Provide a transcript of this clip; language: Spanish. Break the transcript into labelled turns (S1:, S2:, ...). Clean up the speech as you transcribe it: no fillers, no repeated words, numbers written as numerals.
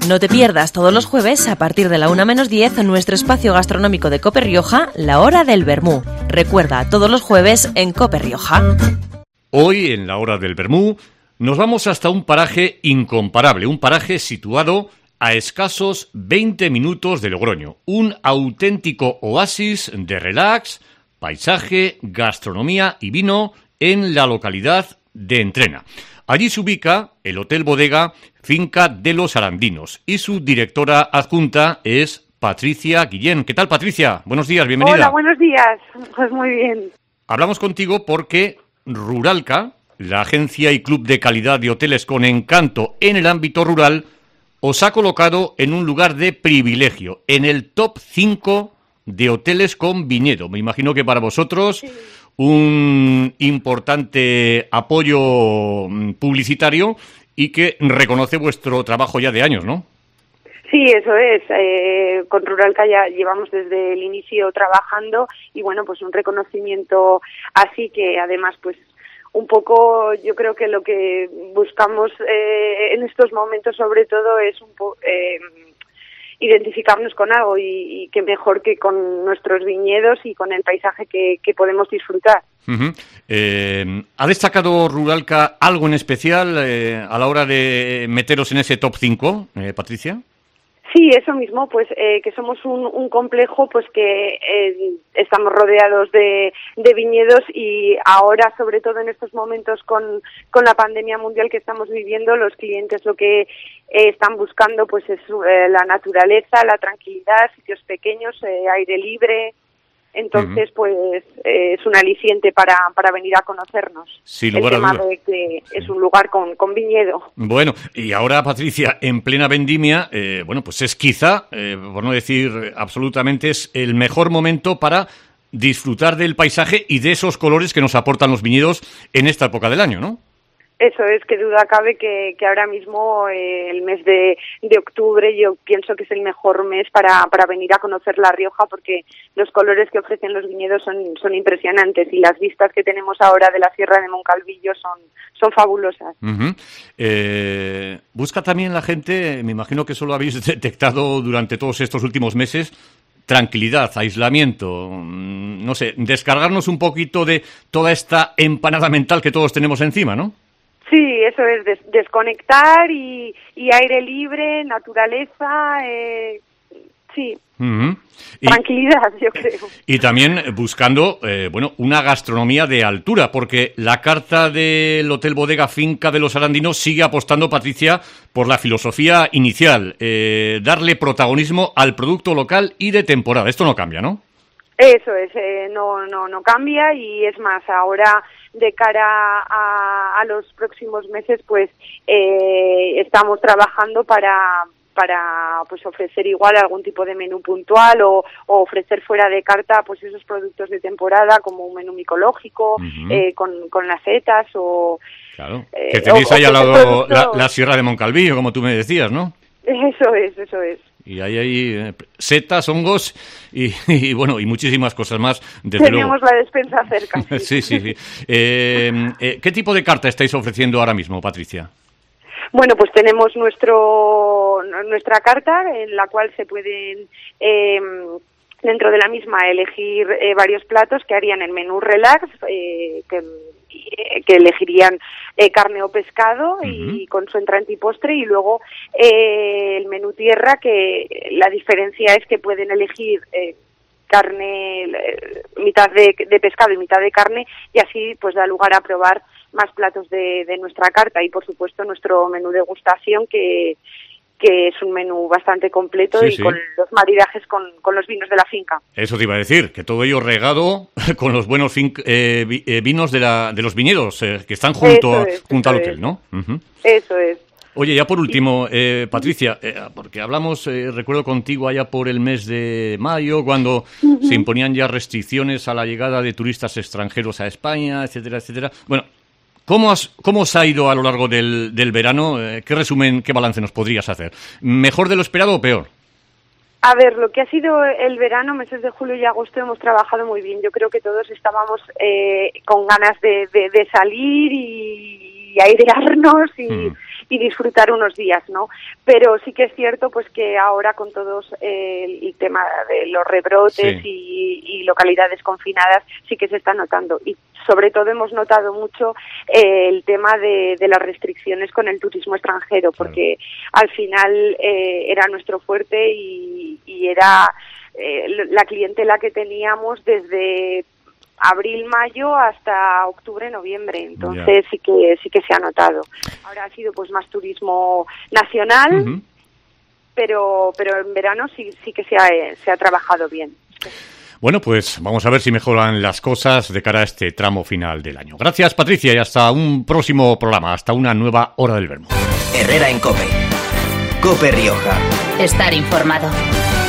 S1: No te pierdas todos los jueves, a partir de la 1:10, nuestro espacio gastronómico de COPE Rioja, La Hora del Vermú. Recuerda, todos los jueves en COPE Rioja.
S2: Hoy, en La Hora del Vermú, nos vamos hasta un paraje incomparable, un paraje situado a escasos 20 minutos de Logroño. Un auténtico oasis de relax, paisaje, gastronomía y vino en la localidad de Entrena. Allí se ubica el Hotel Bodega Finca de los Arandinos y su directora adjunta es Patricia Guillén. ¿Qué tal, Patricia? Buenos días, bienvenida.
S3: Hola, buenos días. Pues muy bien.
S2: Hablamos contigo porque Ruralca, la agencia y club de calidad de hoteles con encanto en el ámbito rural, os ha colocado en un lugar de privilegio, en el top 5 de hoteles con viñedo. Me imagino que para vosotros un importante apoyo publicitario y que reconoce vuestro trabajo ya de años, ¿no?
S3: Sí, eso es. Con Ruralca ya llevamos desde el inicio trabajando y bueno, pues un reconocimiento así que además pues un poco yo creo que lo que buscamos en estos momentos sobre todo es identificarnos con algo y que mejor que con nuestros viñedos y con el paisaje que podemos disfrutar.
S2: Uh-huh. ¿Ha destacado Ruralca algo en especial a la hora de meteros en ese top 5, Patricia?
S3: Sí, eso mismo, pues que somos un complejo, pues que estamos rodeados de viñedos y ahora, sobre todo en estos momentos con la pandemia mundial que estamos viviendo, los clientes lo que están buscando pues es la naturaleza, la tranquilidad, sitios pequeños, aire libre. Entonces, pues es un aliciente para venir a conocernos.
S2: Sin lugar a dudas.
S3: El tema de que es un lugar con viñedo.
S2: Bueno, y ahora, Patricia, en plena vendimia, bueno, pues es quizá, por no decir absolutamente, es el mejor momento para disfrutar del paisaje y de esos colores que nos aportan los viñedos en esta época del año, ¿no?
S3: Eso es, que duda cabe que ahora mismo el mes de octubre yo pienso que es el mejor mes para venir a conocer La Rioja porque los colores que ofrecen los viñedos son impresionantes y las vistas que tenemos ahora de la Sierra de Moncalvillo son fabulosas. Uh-huh.
S2: Busca también la gente, me imagino que eso lo habéis detectado durante todos estos últimos meses, tranquilidad, aislamiento, no sé, descargarnos un poquito de toda esta empanada mental que todos tenemos encima, ¿no?
S3: Sí, eso es, desconectar y aire libre, naturaleza, sí, tranquilidad, yo creo.
S2: Y también buscando, bueno, una gastronomía de altura, porque la carta del Hotel Bodega Finca de los Arandinos sigue apostando, Patricia, por la filosofía inicial, darle protagonismo al producto local y de temporada. Esto no cambia, ¿no?
S3: Eso es, no cambia y es más, ahora de cara a los próximos meses pues estamos trabajando para pues ofrecer igual algún tipo de menú puntual o ofrecer fuera de carta pues esos productos de temporada como un menú micológico con las setas o... Claro,
S2: que tenéis ahí al lado la Sierra de Moncalvillo, como tú me decías, ¿no?
S3: Eso es.
S2: Y hay setas, hongos y bueno, y muchísimas cosas más, desde luego.
S3: Tenemos la despensa cerca.
S2: Sí. ¿Qué tipo de carta estáis ofreciendo ahora mismo, Patricia?
S3: Bueno, pues tenemos nuestra carta en la cual se pueden dentro de la misma elegir varios platos que harían el menú relax, que elegirían carne o pescado y con su entrante y postre, y luego el menú tierra, que la diferencia es que pueden elegir carne, mitad de pescado y mitad de carne, y así pues da lugar a probar más platos de nuestra carta, y por supuesto nuestro menú degustación que es un menú bastante completo y con los maridajes con los vinos de la finca. Eso
S2: te iba a decir, que todo ello regado con los buenos vinos de los viñedos que están junto al hotel, ¿no? Uh-huh.
S3: Eso es.
S2: Oye, ya por último, Patricia, porque hablamos, recuerdo contigo allá por el mes de mayo, cuando se imponían ya restricciones a la llegada de turistas extranjeros a España, etcétera, etcétera. Bueno, ¿cómo os ha ido a lo largo del verano? ¿Qué resumen, qué balance nos podrías hacer? ¿Mejor de lo esperado o peor?
S3: A ver, lo que ha sido el verano, meses de julio y agosto, hemos trabajado muy bien. Yo creo que todos estábamos con ganas de salir y airearnos y disfrutar unos días, ¿no? Pero sí que es cierto pues que ahora con todos el tema de los rebrotes y localidades confinadas sí que se está notando, y sobre todo hemos notado mucho el tema de las restricciones con el turismo extranjero, porque al final era nuestro fuerte y era la clientela que teníamos desde abril, mayo hasta octubre, noviembre. Entonces sí que se ha notado. Ahora ha sido pues más turismo nacional, pero en verano sí que se ha trabajado bien.
S2: Bueno, pues vamos a ver si mejoran las cosas de cara a este tramo final del año. Gracias, Patricia, y hasta un próximo programa, hasta una nueva Hora del Vermú.
S4: Herrera en COPE. COPE Rioja.
S1: Estar informado.